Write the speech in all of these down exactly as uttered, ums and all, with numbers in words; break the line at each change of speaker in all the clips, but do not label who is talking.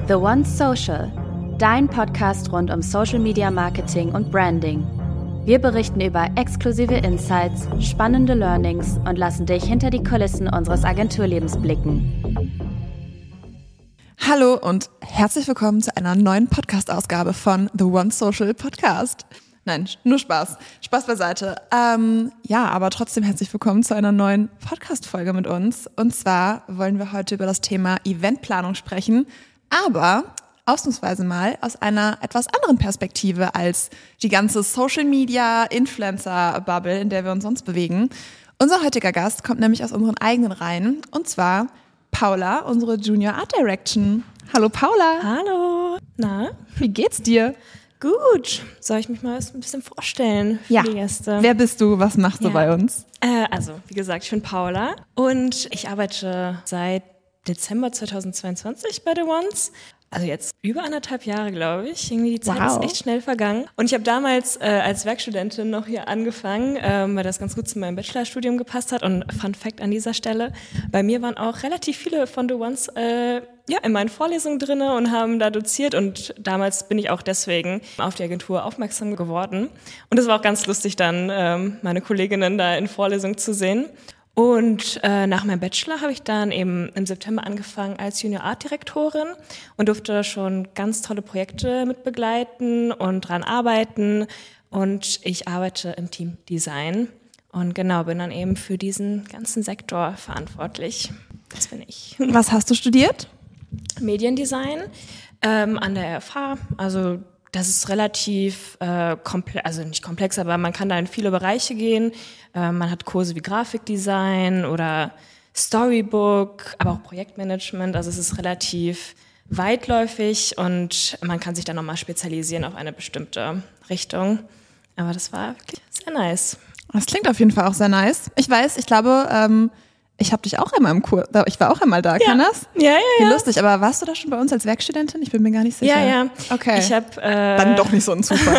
The One Social, dein Podcast rund um Social Media Marketing und Branding. Wir berichten über exklusive Insights, spannende Learnings und lassen dich hinter die Kulissen unseres Agenturlebens blicken.
Hallo und herzlich willkommen zu einer neuen Podcast-Ausgabe von The One Social Podcast. Nein, nur Spaß. Spaß beiseite. Ähm, ja, aber trotzdem herzlich willkommen zu einer neuen Podcast-Folge mit uns. Und zwar wollen wir heute über das Thema Eventplanung sprechen, aber ausnahmsweise mal aus einer etwas anderen Perspektive als die ganze Social-Media-Influencer-Bubble, in der wir uns sonst bewegen. Unser heutiger Gast kommt nämlich aus unseren eigenen Reihen, und zwar Paula, unsere Junior Art Direction. Hallo Paula.
Hallo. Na?
Wie geht's dir?
Gut. Soll ich mich mal ein bisschen vorstellen für
ja.
die Gäste?
Wer bist du? Was machst du
ja.
bei uns?
Äh, also, wie gesagt, ich bin Paula und ich arbeite seit Dezember zweitausendzweiundzwanzig bei The Ones. Also jetzt über anderthalb Jahre, glaube ich. Irgendwie die Zeit
wow.
ist echt schnell vergangen. Und ich habe damals äh, als Werkstudentin noch hier angefangen, ähm, weil das ganz gut zu meinem Bachelorstudium gepasst hat. Und Fun Fact an dieser Stelle, bei mir waren auch relativ viele von The Ones äh, ja, in meinen Vorlesungen drinne und haben da doziert. Und damals bin ich auch deswegen auf die Agentur aufmerksam geworden. Und es war auch ganz lustig dann, ähm, meine Kolleginnen da in Vorlesungen zu sehen. Und äh, nach meinem Bachelor habe ich dann eben im September angefangen als Junior Art Direktorin und durfte schon ganz tolle Projekte mit begleiten und dran arbeiten. Und ich arbeite im Team Design und genau bin dann eben für diesen ganzen Sektor verantwortlich. Das bin ich.
Was hast du studiert?
Mediendesign ähm, an der F H. Also das ist relativ äh, komplex, also nicht komplex, aber man kann da in viele Bereiche gehen. Äh, man hat Kurse wie Grafikdesign oder Storybook, aber auch Projektmanagement. Also es ist relativ weitläufig und man kann sich dann nochmal spezialisieren auf eine bestimmte Richtung. Aber das war wirklich sehr nice.
Das klingt auf jeden Fall auch sehr nice. Ich weiß, ich glaube, ähm, ich habe dich auch einmal im Kurs, ich war auch einmal da,
ja.
kann das?
Ja, ja, ja.
Wie lustig, aber warst du da schon bei uns als Werkstudentin? Ich bin mir gar nicht sicher.
Ja, ja.
Okay.
Ich hab, äh,
Dann doch nicht so ein Zufall.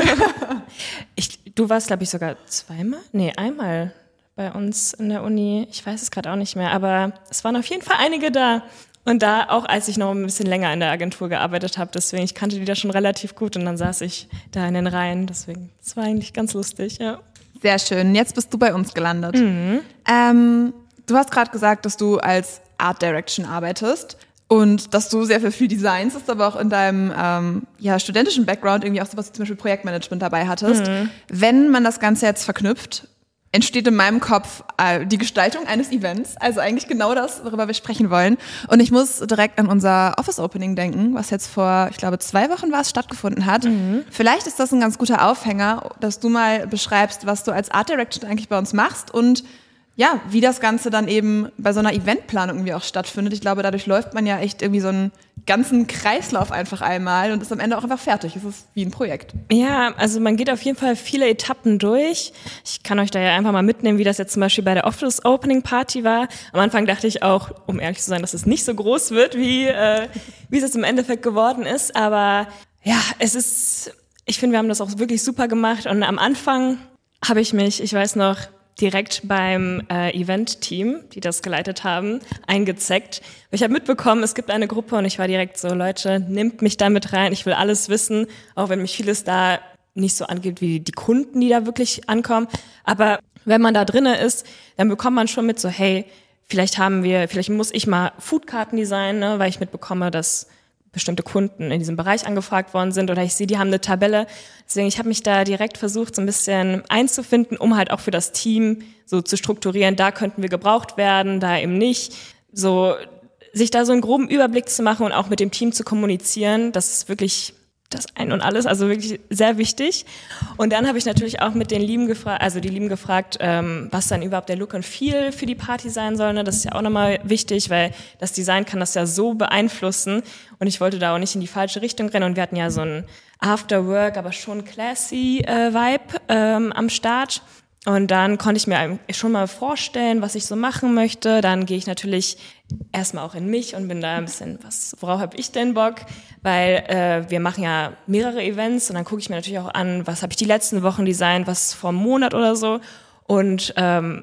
ich, du warst, glaube ich, sogar zweimal? Nee, einmal bei uns in der Uni. Ich weiß es gerade auch nicht mehr, aber es waren auf jeden Fall einige da. Und da auch, als ich noch ein bisschen länger in der Agentur gearbeitet habe, deswegen, ich kannte die da schon relativ gut und dann saß ich da in den Reihen. Deswegen, das war eigentlich ganz lustig, ja.
Sehr schön. Jetzt bist du bei uns gelandet.
Mhm.
Ähm, Du hast gerade gesagt, dass du als Art Direction arbeitest und dass du sehr viel, viel designst, ist aber auch in deinem ähm, ja, studentischen Background irgendwie auch sowas wie zum Beispiel Projektmanagement dabei hattest. Mhm. Wenn man das Ganze jetzt verknüpft, entsteht in meinem Kopf äh, die Gestaltung eines Events, also eigentlich genau das, worüber wir sprechen wollen. Und ich muss direkt an unser Office-Opening denken, was jetzt vor, ich glaube, zwei Wochen war es, stattgefunden hat. Mhm. Vielleicht ist das ein ganz guter Aufhänger, dass du mal beschreibst, was du als Art Direction eigentlich bei uns machst und ja, wie das Ganze dann eben bei so einer Eventplanung irgendwie auch stattfindet. Ich glaube, dadurch läuft man ja echt irgendwie so einen ganzen Kreislauf einfach einmal und ist am Ende auch einfach fertig. Es ist wie ein Projekt.
Ja, also man geht auf jeden Fall viele Etappen durch. Ich kann euch da ja einfach mal mitnehmen, wie das jetzt zum Beispiel bei der Office Opening Party war. Am Anfang dachte ich auch, um ehrlich zu sein, dass es nicht so groß wird, wie, äh, wie es jetzt im Endeffekt geworden ist. Aber ja, es ist, ich finde, wir haben das auch wirklich super gemacht. Und am Anfang habe ich mich, ich weiß noch, direkt beim äh, Event-Team, die das geleitet haben, eingezeckt. Ich habe mitbekommen, es gibt eine Gruppe und ich war direkt so, Leute, nehmt mich da mit rein, ich will alles wissen, auch wenn mich vieles da nicht so angeht wie die Kunden, die da wirklich ankommen. Aber wenn man da drinne ist, dann bekommt man schon mit so, hey, vielleicht haben wir, vielleicht muss ich mal Foodkarten designen, ne, weil ich mitbekomme, dass bestimmte Kunden in diesem Bereich angefragt worden sind oder ich sehe, die haben eine Tabelle. Deswegen, ich habe mich da direkt versucht, so ein bisschen einzufinden, um halt auch für das Team so zu strukturieren, da könnten wir gebraucht werden, da eben nicht. So, sich da so einen groben Überblick zu machen und auch mit dem Team zu kommunizieren, das ist wirklich das Ein und Alles, also wirklich sehr wichtig. Und dann habe ich natürlich auch mit den Lieben gefragt, also die Lieben gefragt, ähm, was dann überhaupt der Look and Feel für die Party sein soll. Ne? Das ist ja auch nochmal wichtig, weil das Design kann das ja so beeinflussen. Und ich wollte da auch nicht in die falsche Richtung rennen. Und wir hatten ja so einen After-Work, aber schon classy äh, Vibe ähm, am Start. Und dann konnte ich mir schon mal vorstellen, was ich so machen möchte. Dann gehe ich natürlich erstmal auch in mich und bin da ein bisschen, was, worauf habe ich denn Bock? Weil äh, wir machen ja mehrere Events und dann gucke ich mir natürlich auch an, was habe ich die letzten Wochen designt, was vor einem Monat oder so. Und ähm,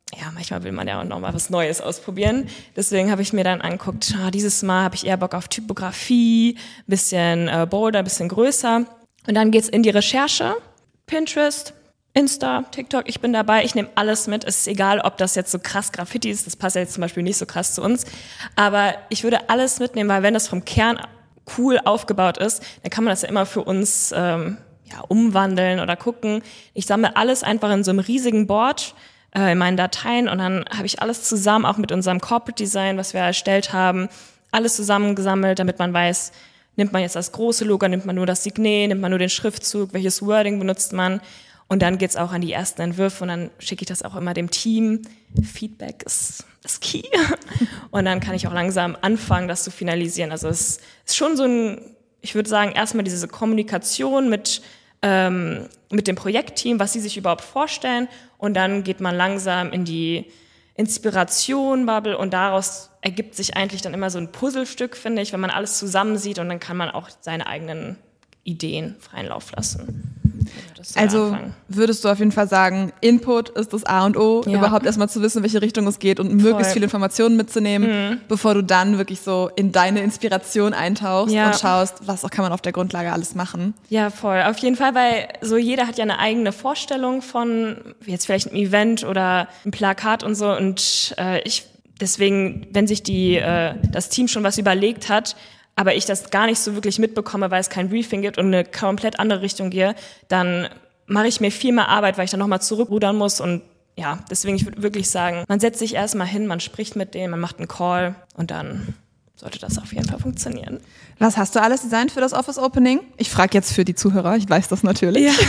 ja, manchmal will man ja auch noch mal was Neues ausprobieren. Deswegen habe ich mir dann angeguckt, ah, dieses Mal habe ich eher Bock auf Typografie, bisschen äh, bolder, bisschen größer. Und dann geht's in die Recherche. Pinterest, Insta, TikTok, ich bin dabei, ich nehme alles mit. Es ist egal, ob das jetzt so krass Graffiti ist, das passt ja jetzt zum Beispiel nicht so krass zu uns. Aber ich würde alles mitnehmen, weil wenn das vom Kern cool aufgebaut ist, dann kann man das ja immer für uns ähm, ja, umwandeln oder gucken. Ich sammle alles einfach in so einem riesigen Board, äh, in meinen Dateien, und dann habe ich alles zusammen, auch mit unserem Corporate Design, was wir erstellt haben, alles zusammengesammelt, damit man weiß, nimmt man jetzt das große Logo, nimmt man nur das Signet, nimmt man nur den Schriftzug, welches Wording benutzt man. Und dann geht's auch an die ersten Entwürfe und dann schicke ich das auch immer dem Team. Feedback ist, ist key. Und dann kann ich auch langsam anfangen, das zu finalisieren. Also es ist schon so ein, ich würde sagen, erstmal diese Kommunikation mit, ähm, mit dem Projektteam, was sie sich überhaupt vorstellen. Und dann geht man langsam in die Inspiration, Bubble, und daraus ergibt sich eigentlich dann immer so ein Puzzlestück, finde ich, wenn man alles zusammen sieht, und dann kann man auch seine eigenen Ideen freien Lauf lassen.
Also anfangen. Würdest du auf jeden Fall sagen, Input ist das A und O, ja. Überhaupt erstmal zu wissen, in welche Richtung es geht und möglichst Voll. viele Informationen mitzunehmen, mhm. bevor du dann wirklich so in deine Inspiration eintauchst ja. und schaust, was auch kann man auf der Grundlage alles machen.
Ja, voll. Auf jeden Fall, weil so jeder hat ja eine eigene Vorstellung von jetzt vielleicht einem Event oder ein Plakat und so, und äh, ich deswegen, wenn sich die äh, das Team schon was überlegt hat, aber ich das gar nicht so wirklich mitbekomme, weil es kein Briefing gibt und eine komplett andere Richtung gehe, dann mache ich mir viel mehr Arbeit, weil ich dann nochmal zurückrudern muss. Und ja, deswegen, ich würde wirklich sagen, man setzt sich erstmal hin, man spricht mit denen, man macht einen Call, und dann sollte das auf jeden Fall funktionieren.
Was hast du alles designt für das Office Opening? Ich frage jetzt für die Zuhörer, ich weiß das natürlich.
Ja.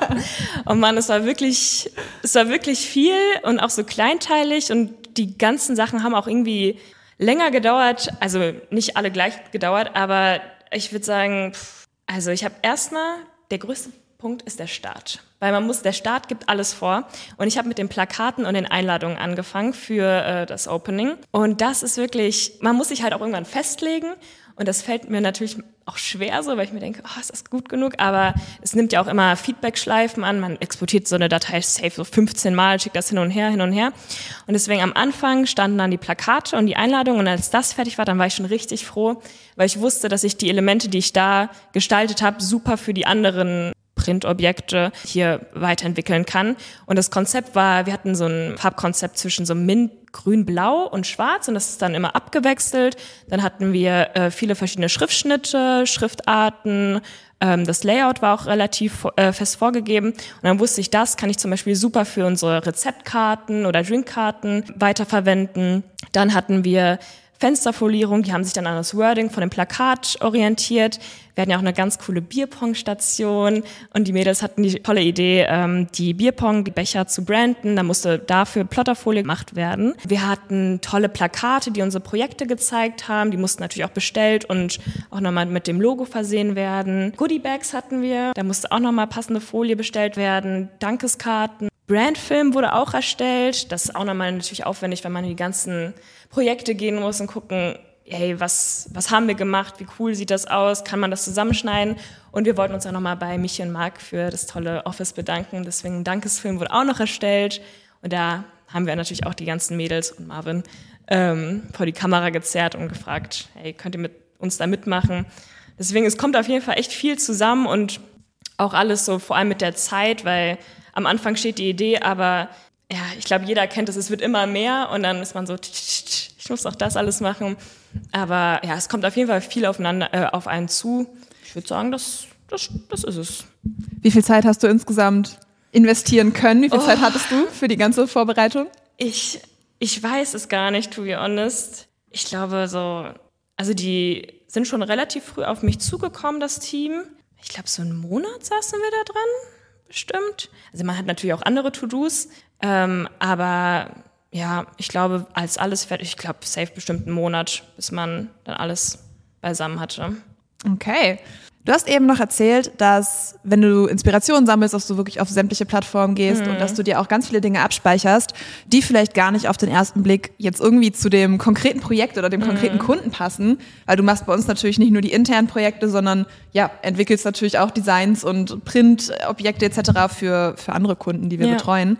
Oh Mann, es war wirklich, es war wirklich viel und auch so kleinteilig, und die ganzen Sachen haben auch irgendwie länger gedauert, also nicht alle gleich gedauert, aber ich würde sagen, also ich habe erstmal, der größte Punkt ist der Start, weil man muss, der Start gibt alles vor, und ich habe mit den Plakaten und den Einladungen angefangen für äh, das Opening, und das ist wirklich, man muss sich halt auch irgendwann festlegen, und das fällt mir natürlich auch schwer so, weil ich mir denke, oh, ist das gut genug? Aber es nimmt ja auch immer Feedback-Schleifen an. Man exportiert so eine Datei safe so fünfzehn Mal, schickt das hin und her, hin und her. Und deswegen am Anfang standen dann die Plakate und die Einladungen. Und als das fertig war, dann war ich schon richtig froh, weil ich wusste, dass ich die Elemente, die ich da gestaltet habe, super für die anderen Printobjekte hier weiterentwickeln kann. Und das Konzept war, wir hatten so ein Farbkonzept zwischen so Mint, Grün, Blau und Schwarz, und das ist dann immer abgewechselt. Dann hatten wir äh, viele verschiedene Schriftschnitte, Schriftarten. Ähm, das Layout war auch relativ äh, fest vorgegeben. Und dann wusste ich, das kann ich zum Beispiel super für unsere Rezeptkarten oder Drinkkarten weiterverwenden. Dann hatten wir Fensterfolierung, die haben sich dann an das Wording von dem Plakat orientiert. Wir hatten ja auch eine ganz coole Bierpong-Station, und die Mädels hatten die tolle Idee, ähm, die Bierpong-Becher zu branden. Da musste dafür Plotterfolie gemacht werden. Wir hatten tolle Plakate, die unsere Projekte gezeigt haben. Die mussten natürlich auch bestellt und auch nochmal mit dem Logo versehen werden. Goodiebags hatten wir, da musste auch nochmal passende Folie bestellt werden. Dankeskarten. Brandfilm wurde auch erstellt. Das ist auch nochmal natürlich aufwendig, wenn man in die ganzen Projekte gehen muss und gucken, hey, was, was haben wir gemacht, wie cool sieht das aus, kann man das zusammenschneiden? Und wir wollten uns auch nochmal bei Michi und Marc für das tolle Office bedanken, deswegen ein Dankesfilm wurde auch noch erstellt, und da haben wir natürlich auch die ganzen Mädels und Marvin ähm, vor die Kamera gezerrt und gefragt, hey, könnt ihr mit uns da mitmachen? Deswegen, es kommt auf jeden Fall echt viel zusammen, und auch alles so, vor allem mit der Zeit, weil am Anfang steht die Idee, aber ja, ich glaube, jeder kennt es, es wird immer mehr, und dann ist man so, ich muss auch das alles machen. Aber ja, es kommt auf jeden Fall viel aufeinander, äh, auf einen zu. Ich würde sagen, das, das, das ist es.
Wie viel Zeit hast du insgesamt investieren können? Wie viel oh. Zeit hattest du für die ganze Vorbereitung?
Ich, ich weiß es gar nicht, to be honest. Ich glaube so, also die sind schon relativ früh auf mich zugekommen, das Team. Ich glaube, so einen Monat saßen wir da dran, bestimmt. Also man hat natürlich auch andere To-Dos, ähm, aber ja, ich glaube, als alles fertig, ich glaube, safe bestimmt einen Monat, bis man dann alles beisammen hatte.
Okay. Du hast eben noch erzählt, dass, wenn du Inspiration sammelst, dass du wirklich auf sämtliche Plattformen gehst mhm. und dass du dir auch ganz viele Dinge abspeicherst, die vielleicht gar nicht auf den ersten Blick jetzt irgendwie zu dem konkreten Projekt oder dem konkreten mhm. Kunden passen, weil du machst bei uns natürlich nicht nur die internen Projekte, sondern ja, entwickelst natürlich auch Designs und Printobjekte et cetera für, für andere Kunden, die wir ja. betreuen.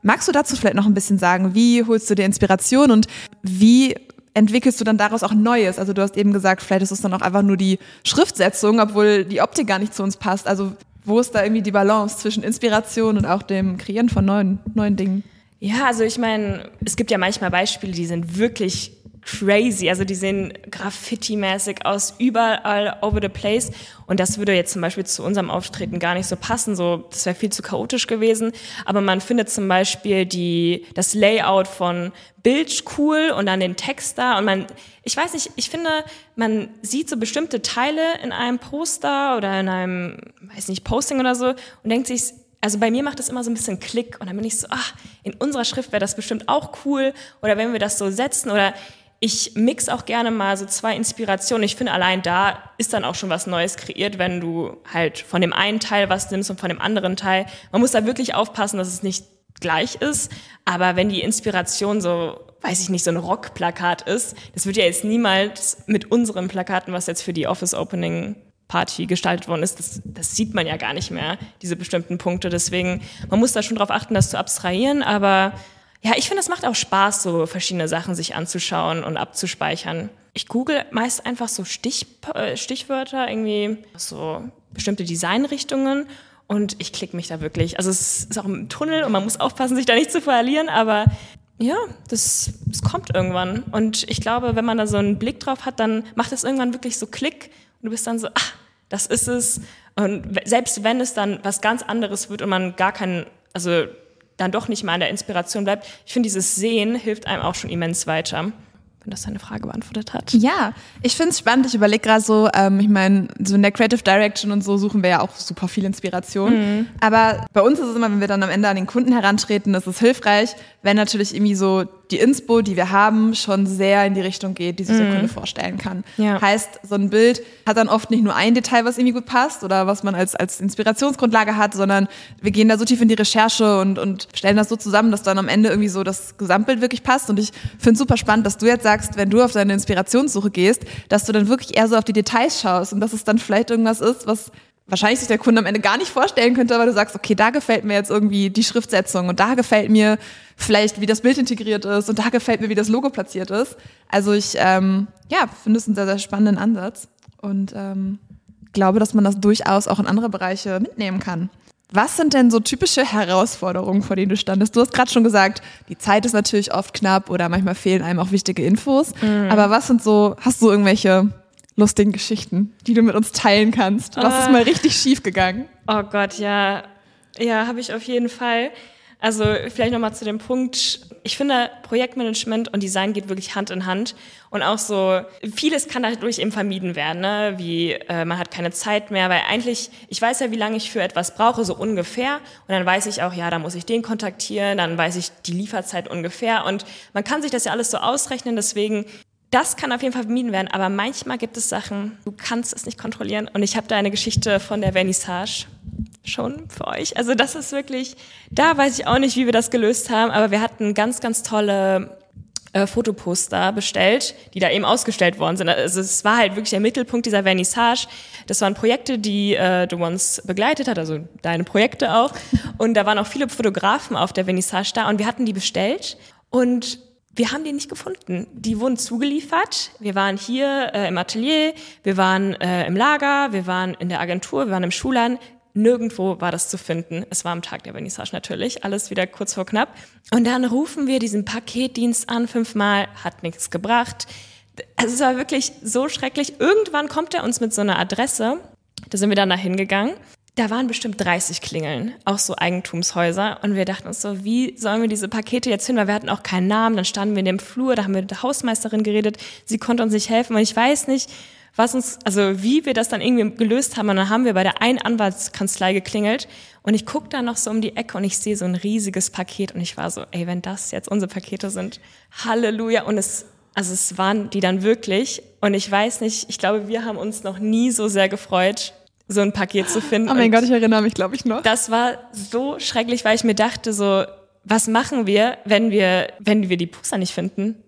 Magst du dazu vielleicht noch ein bisschen sagen, wie holst du dir Inspiration und wie entwickelst du dann daraus auch Neues? Also du hast eben gesagt, vielleicht ist es dann auch einfach nur die Schriftsetzung, obwohl die Optik gar nicht zu uns passt. Also wo ist da irgendwie die Balance zwischen Inspiration und auch dem Kreieren von neuen, neuen Dingen?
Ja, also ich meine, es gibt ja manchmal Beispiele, die sind wirklich crazy, also die sehen Graffiti-mäßig aus, überall over the place und das würde jetzt zum Beispiel zu unserem Auftreten gar nicht so passen, so, das wäre viel zu chaotisch gewesen, aber man findet zum Beispiel die, das Layout von Bild cool und dann den Text da und man, ich weiß nicht, ich finde, man sieht so bestimmte Teile in einem Poster oder in einem, weiß nicht, Posting oder so und denkt sich, also bei mir macht das immer so ein bisschen Klick und dann bin ich so, ach, in unserer Schrift wäre das bestimmt auch cool oder wenn wir das so setzen oder ich mix auch gerne mal so zwei Inspirationen. Ich finde, allein da ist dann auch schon was Neues kreiert, wenn du halt von dem einen Teil was nimmst und von dem anderen Teil. Man muss da wirklich aufpassen, dass es nicht gleich ist. Aber wenn die Inspiration so, weiß ich nicht, so ein Rockplakat ist, das wird ja jetzt niemals mit unseren Plakaten, was jetzt für die Office Opening Party gestaltet worden ist, das, das sieht man ja gar nicht mehr, diese bestimmten Punkte. Deswegen, man muss da schon drauf achten, das zu abstrahieren, aber ja, ich finde, es macht auch Spaß, so verschiedene Sachen sich anzuschauen und abzuspeichern. Ich google meist einfach so Stich, äh, Stichwörter, irgendwie so bestimmte Designrichtungen und ich klicke mich da wirklich. Also es ist auch ein Tunnel und man muss aufpassen, sich da nicht zu verlieren, aber ja, das, das kommt irgendwann. Und ich glaube, wenn man da so einen Blick drauf hat, dann macht es irgendwann wirklich so Klick und du bist dann so, ach, das ist es. Und selbst wenn es dann was ganz anderes wird und man gar keinen, also dann doch nicht mal an der Inspiration bleibt. Ich finde, dieses Sehen hilft einem auch schon immens weiter. Wenn das deine Frage beantwortet hat.
Ja, ich finde es spannend. Ich überlege gerade so, ähm, ich meine, so in der Creative Direction und so suchen wir ja auch super viel Inspiration. Mhm. Aber bei uns ist es immer, wenn wir dann am Ende an den Kunden herantreten, ist es hilfreich, wenn natürlich irgendwie so die Inspo, die wir haben, schon sehr in die Richtung geht, die sich der Kunde vorstellen kann. Ja. Heißt, so ein Bild hat dann oft nicht nur ein Detail, was irgendwie gut passt oder was man als, als Inspirationsgrundlage hat, sondern wir gehen da so tief in die Recherche und, und stellen das so zusammen, dass dann am Ende irgendwie so das Gesamtbild wirklich passt. Und ich finde es super spannend, dass du jetzt sagst, wenn du auf deine Inspirationssuche gehst, dass du dann wirklich eher so auf die Details schaust und dass es dann vielleicht irgendwas ist, was wahrscheinlich sich der Kunde am Ende gar nicht vorstellen könnte, aber du sagst, okay, da gefällt mir jetzt irgendwie die Schriftsetzung und da gefällt mir vielleicht, wie das Bild integriert ist und da gefällt mir, wie das Logo platziert ist. Also ich ähm, ja, finde es einen sehr, sehr spannenden Ansatz und ähm, glaube, dass man das durchaus auch in andere Bereiche mitnehmen kann. Was sind denn so typische Herausforderungen, vor denen du standest? Du hast gerade schon gesagt, die Zeit ist natürlich oft knapp oder manchmal fehlen einem auch wichtige Infos. Mhm. Aber was sind so, hast du irgendwelche lustigen Geschichten, die du mit uns teilen kannst? Was uh. ist mal richtig schief gegangen?
Oh Gott, ja. Ja, habe ich auf jeden Fall. Also vielleicht nochmal zu dem Punkt, ich finde, Projektmanagement und Design geht wirklich Hand in Hand und auch so, vieles kann dadurch eben vermieden werden, ne? Wie äh, man hat keine Zeit mehr, weil eigentlich, ich weiß ja, wie lange ich für etwas brauche, so ungefähr und dann weiß ich auch, ja, da muss ich den kontaktieren, dann weiß ich die Lieferzeit ungefähr und man kann sich das ja alles so ausrechnen, deswegen das kann auf jeden Fall vermieden werden, aber manchmal gibt es Sachen, du kannst es nicht kontrollieren und ich habe da eine Geschichte von der Vernissage schon für euch. Also das ist wirklich, da weiß ich auch nicht, wie wir das gelöst haben, aber wir hatten ganz, ganz tolle äh, Fotoposter bestellt, die da eben ausgestellt worden sind. Also es war halt wirklich der Mittelpunkt dieser Vernissage. Das waren Projekte, die äh, du uns begleitet hat, also deine Projekte auch. Und da waren auch viele Fotografen auf der Vernissage da und wir hatten die bestellt und wir haben die nicht gefunden. Die wurden zugeliefert. Wir waren hier äh, im Atelier, wir waren äh, im Lager, wir waren in der Agentur, wir waren im Schulladen. Nirgendwo war das zu finden. Es war am Tag der Vernissage natürlich, alles wieder kurz vor knapp. Und dann rufen wir diesen Paketdienst an, fünfmal, hat nichts gebracht. Also es war wirklich so schrecklich. Irgendwann kommt er uns mit so einer Adresse. Da sind wir dann da hingegangen. Da waren bestimmt dreißig Klingeln, auch so Eigentumshäuser. Und wir dachten uns so, wie sollen wir diese Pakete jetzt finden? Weil wir hatten auch keinen Namen. Dann standen wir in dem Flur, da haben wir mit der Hausmeisterin geredet. Sie konnte uns nicht helfen. Und ich weiß nicht, was uns, also wie wir das dann irgendwie gelöst haben. Und dann haben wir bei der einen Anwaltskanzlei geklingelt. Und ich gucke da noch so um die Ecke und ich sehe so ein riesiges Paket. Und ich war so, ey, wenn das jetzt unsere Pakete sind, Halleluja. Und es, also es waren die dann wirklich. Und ich weiß nicht, ich glaube, wir haben uns noch nie so sehr gefreut, so ein Paket zu finden.
Oh mein Gott, ich erinnere mich, glaube ich, noch.
Das war so schrecklich, weil ich mir dachte so, was machen wir, wenn wir, wenn wir die Poster nicht finden?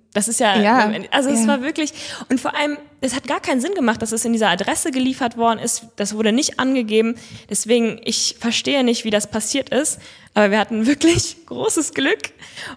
Das ist ja,
ja
also es
ja.
war wirklich, und vor allem, es hat gar keinen Sinn gemacht, dass es in dieser Adresse geliefert worden ist. Das wurde nicht angegeben. Deswegen, ich verstehe nicht, wie das passiert ist. Aber wir hatten wirklich großes Glück.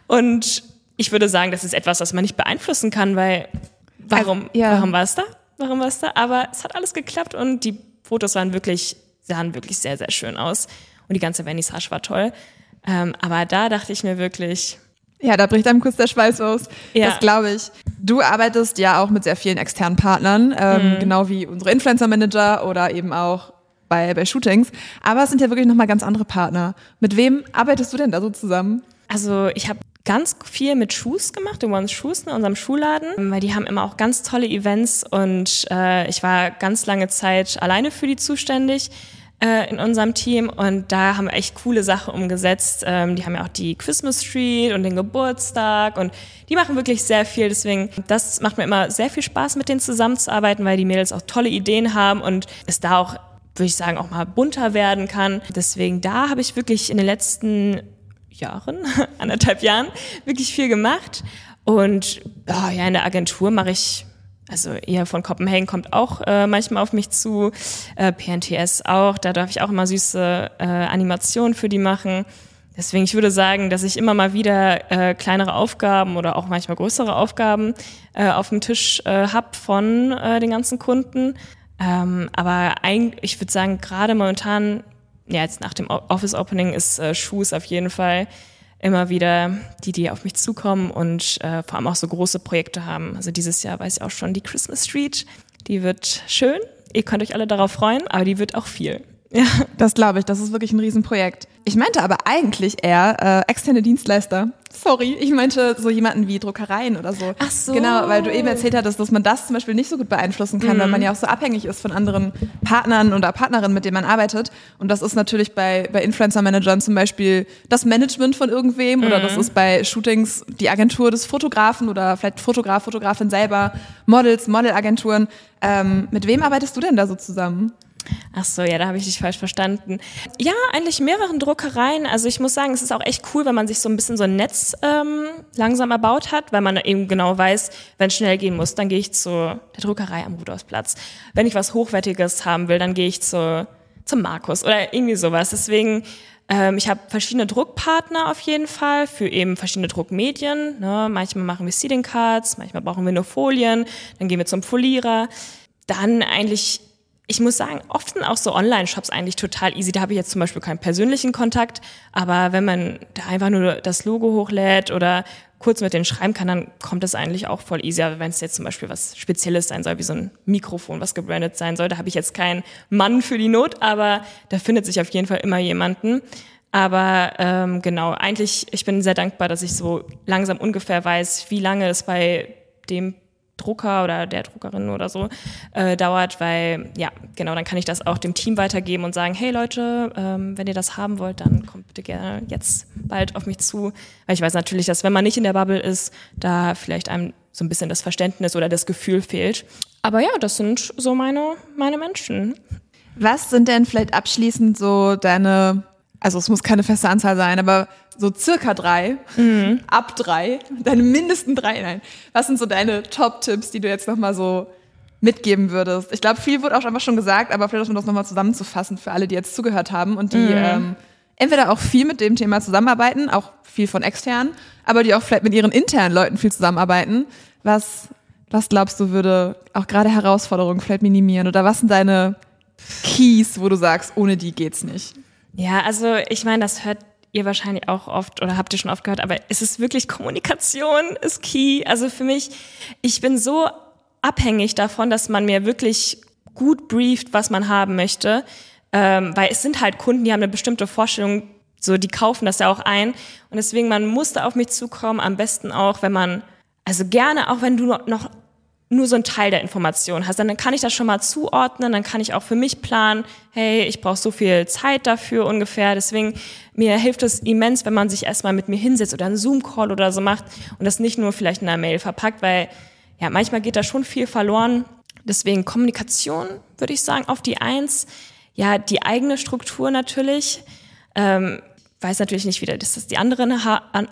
Und ich würde sagen, das ist etwas, was man nicht beeinflussen kann, weil warum,
also, ja.
warum war es da? Warum war es da? Aber es hat alles geklappt und die Fotos waren wirklich, sahen wirklich sehr, sehr schön aus. Und die ganze Vernissage war toll. Ähm, aber da dachte ich mir wirklich...
Ja, da bricht einem kurz der Schweiß aus.
Ja.
Das glaube ich. Du arbeitest ja auch mit sehr vielen externen Partnern, ähm, mhm. genau wie unsere Influencer-Manager oder eben auch bei, bei Shootings. Aber es sind ja wirklich nochmal ganz andere Partner. Mit wem arbeitest du denn da so zusammen?
Also ich habe ganz viel mit Shoes gemacht, in One's Shoes, ne, unserem Schuhladen, weil die haben immer auch ganz tolle Events und äh, ich war ganz lange Zeit alleine für die zuständig in unserem Team und da haben wir echt coole Sachen umgesetzt. Ähm, die haben ja auch die Christmas Street und den Geburtstag und die machen wirklich sehr viel. Deswegen, das macht mir immer sehr viel Spaß, mit denen zusammenzuarbeiten, weil die Mädels auch tolle Ideen haben und es da auch, würde ich sagen, auch mal bunter werden kann. Deswegen, da habe ich wirklich in den letzten Jahren, anderthalb Jahren, wirklich viel gemacht. Und oh, ja, in der Agentur mache ich... Also ihr von Copenhagen kommt auch äh, manchmal auf mich zu, äh, P N T S auch, da darf ich auch immer süße äh, Animationen für die machen. Deswegen, ich würde sagen, dass ich immer mal wieder äh, kleinere Aufgaben oder auch manchmal größere Aufgaben äh, auf dem Tisch äh, habe von äh, den ganzen Kunden. Ähm, aber ein, ich würde sagen, gerade momentan, ja jetzt nach dem Office Opening ist äh, Shoes auf jeden Fall immer wieder die, die auf mich zukommen und äh, vor allem auch so große Projekte haben. Also dieses Jahr weiß ich auch schon, die Christmas Street, die wird schön. Ihr könnt euch alle darauf freuen, aber die wird auch viel. Ja.
Das glaube ich, das ist wirklich ein Riesenprojekt. Ich meinte aber eigentlich eher äh, externe Dienstleister. Sorry, ich meinte so jemanden wie Druckereien oder so.
Ach so.
Genau, weil du eben erzählt hattest, dass man das zum Beispiel nicht so gut beeinflussen kann, mhm. weil man ja auch so abhängig ist von anderen Partnern oder Partnerinnen, mit denen man arbeitet. Und das ist natürlich bei, bei Influencer-Managern zum Beispiel das Management von irgendwem mhm. oder das ist bei Shootings die Agentur des Fotografen oder vielleicht Fotograf, Fotografin selber, Models, Modelagenturen. Ähm, mit wem arbeitest du denn da so zusammen?
Ach so, ja, da habe ich dich falsch verstanden. Ja, eigentlich mehreren Druckereien. Also ich muss sagen, es ist auch echt cool, wenn man sich so ein bisschen so ein Netz ähm, langsam erbaut hat, weil man eben genau weiß, wenn es schnell gehen muss, dann gehe ich zu der Druckerei am Rudolfsplatz. Wenn ich was Hochwertiges haben will, dann gehe ich zu, zum Markus oder irgendwie sowas. Deswegen, ähm, ich habe verschiedene Druckpartner auf jeden Fall für eben verschiedene Druckmedien. Ne? Manchmal machen wir Seeding Cards, manchmal brauchen wir nur Folien, dann gehen wir zum Folierer. Dann eigentlich... Ich muss sagen, oft sind auch so Online-Shops eigentlich total easy. Da habe ich jetzt zum Beispiel keinen persönlichen Kontakt, aber wenn man da einfach nur das Logo hochlädt oder kurz mit denen schreiben kann, dann kommt das eigentlich auch voll easy. Aber wenn es jetzt zum Beispiel was Spezielles sein soll, wie so ein Mikrofon, was gebrandet sein soll, da habe ich jetzt keinen Mann für die Not, aber da findet sich auf jeden Fall immer jemanden. Aber ähm, genau, eigentlich, ich bin sehr dankbar, dass ich so langsam ungefähr weiß, wie lange es bei dem Drucker oder der Druckerin oder so äh, dauert, weil ja, genau, dann kann ich das auch dem Team weitergeben und sagen, hey Leute, ähm, wenn ihr das haben wollt, dann kommt bitte gerne jetzt bald auf mich zu, weil ich weiß natürlich, dass wenn man nicht in der Bubble ist, da vielleicht einem so ein bisschen das Verständnis oder das Gefühl fehlt. Aber ja, das sind so meine, meine Menschen.
Was sind denn vielleicht abschließend so deine, also es muss keine feste Anzahl sein, aber so circa drei, mhm. ab drei, deine mindesten drei, nein. Was sind so deine Top-Tipps, die du jetzt nochmal so mitgeben würdest? Ich glaube, viel wurde auch einfach schon gesagt, aber vielleicht, um das nochmal zusammenzufassen für alle, die jetzt zugehört haben und die mhm. ähm, entweder auch viel mit dem Thema zusammenarbeiten, auch viel von extern, aber die auch vielleicht mit ihren internen Leuten viel zusammenarbeiten. Was, was glaubst du, würde auch gerade Herausforderungen vielleicht minimieren? Oder was sind deine Keys, wo du sagst, ohne die geht's nicht?
Ja, also ich meine, das hört ihr wahrscheinlich auch oft oder habt ihr schon oft gehört, aber es ist wirklich Kommunikation ist key. Also für mich, ich bin so abhängig davon, dass man mir wirklich gut brieft, was man haben möchte, ähm, weil es sind halt Kunden, die haben eine bestimmte Vorstellung, so die kaufen das ja auch ein und deswegen, man muss da auf mich zukommen, am besten auch, wenn man, also gerne auch, wenn du noch nur so ein Teil der Information hast, dann kann ich das schon mal zuordnen, dann kann ich auch für mich planen, hey, ich brauche so viel Zeit dafür ungefähr, deswegen mir hilft es immens, wenn man sich erstmal mit mir hinsetzt oder einen Zoom-Call oder so macht und das nicht nur vielleicht in einer Mail verpackt, weil ja, manchmal geht da schon viel verloren, deswegen Kommunikation, würde ich sagen, auf die Eins, ja, die eigene Struktur natürlich, ähm, weiß natürlich nicht, wie das die anderen ha- an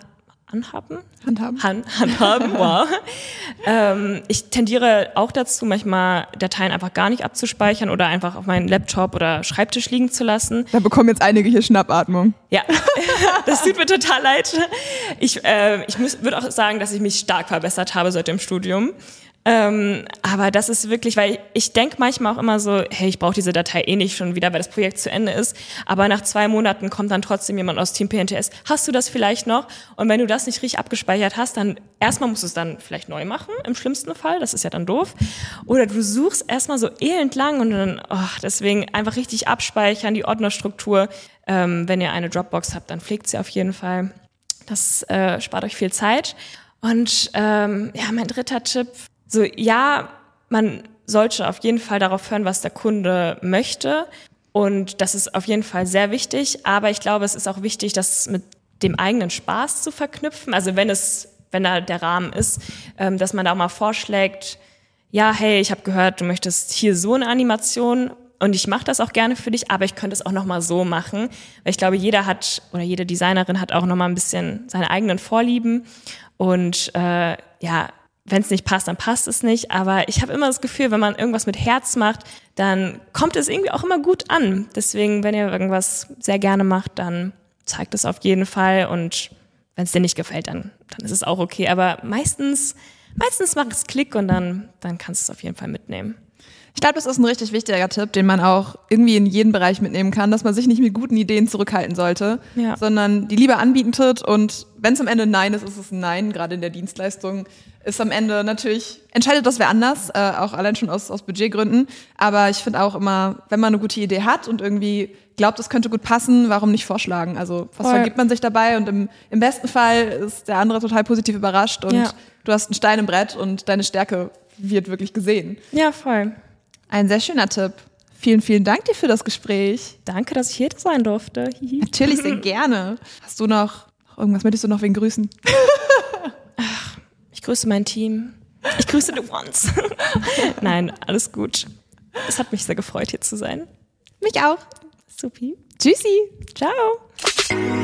Handhaben?
Handhaben.
Hand, handhaben, wow. ähm, ich tendiere auch dazu, manchmal Dateien einfach gar nicht abzuspeichern oder einfach auf meinen Laptop oder Schreibtisch liegen zu lassen.
Da bekommen jetzt einige hier Schnappatmung.
Ja, das tut mir total leid. Ich, äh, ich würde auch sagen, dass ich mich stark verbessert habe seit dem Studium. Ähm, aber das ist wirklich, weil ich, ich denke manchmal auch immer so, hey, ich brauche diese Datei eh nicht schon wieder, weil das Projekt zu Ende ist. Aber nach zwei Monaten kommt dann trotzdem jemand aus Team P N T S. Hast du das vielleicht noch? Und wenn du das nicht richtig abgespeichert hast, dann erstmal musst du es dann vielleicht neu machen, im schlimmsten Fall. Das ist ja dann doof. Oder du suchst erstmal so elend lang und dann, oh, deswegen einfach richtig abspeichern, die Ordnerstruktur. Ähm, wenn ihr eine Dropbox habt, dann pflegt sie auf jeden Fall. Das äh, spart euch viel Zeit. Und ähm, ja, mein dritter Tipp, so, ja, man sollte auf jeden Fall darauf hören, was der Kunde möchte. Und das ist auf jeden Fall sehr wichtig. Aber ich glaube, es ist auch wichtig, das mit dem eigenen Spaß zu verknüpfen. Also wenn es, wenn da der Rahmen ist, ähm, dass man da auch mal vorschlägt, ja, hey, ich habe gehört, du möchtest hier so eine Animation und ich mache das auch gerne für dich, aber ich könnte es auch noch mal so machen. Weil ich glaube, jeder hat oder jede Designerin hat auch noch mal ein bisschen seine eigenen Vorlieben. Und äh, ja, wenn es nicht passt, dann passt es nicht. Aber ich habe immer das Gefühl, wenn man irgendwas mit Herz macht, dann kommt es irgendwie auch immer gut an. Deswegen, wenn ihr irgendwas sehr gerne macht, dann zeigt es auf jeden Fall. Und wenn es dir nicht gefällt, dann, dann ist es auch okay. Aber meistens, meistens macht es Klick und dann, dann kannst du es auf jeden Fall mitnehmen.
Ich glaube, das ist ein richtig wichtiger Tipp, den man auch irgendwie in jeden Bereich mitnehmen kann, dass man sich nicht mit guten Ideen zurückhalten sollte,
ja.
sondern die lieber anbietet. Und wenn es am Ende ein Nein ist, ist es ein Nein, gerade in der Dienstleistung. Ist am Ende natürlich, entscheidet das wer anders, äh, auch allein schon aus, aus Budgetgründen. Aber ich finde auch immer, wenn man eine gute Idee hat und irgendwie glaubt, es könnte gut passen, warum nicht vorschlagen? Also was
Voll.
vergibt man sich dabei? Und im, im besten Fall ist der andere total positiv überrascht und
Ja.
du hast einen Stein im Brett und deine Stärke wird wirklich gesehen.
Ja, voll.
Ein sehr schöner Tipp. Vielen, vielen Dank dir für das Gespräch.
Danke, dass ich hier sein durfte. Hihi.
Natürlich sehr gerne. Hast du noch irgendwas, möchtest du noch wen grüßen?
Ich grüße mein Team. Ich grüße The Ones. Nein, alles gut. Es hat mich sehr gefreut, hier zu sein.
Mich auch.
Supi.
Tschüssi.
Ciao.